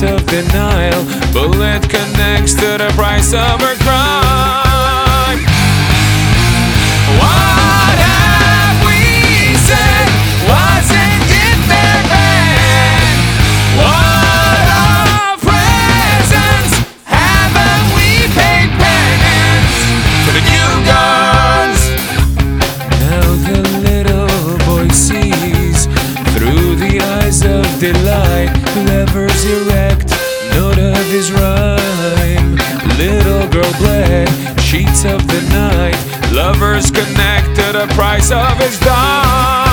sheets of denial. Bullet connects to the price of her crime. What have we said? Wasn't it their bad? What of presents haven't we paid penance to the new guns? Now the little boy sees through the eyes of delight. Levers erect, note of his rhyme. Little girl bled, sheets of the night. Lovers connect to the price of his dime.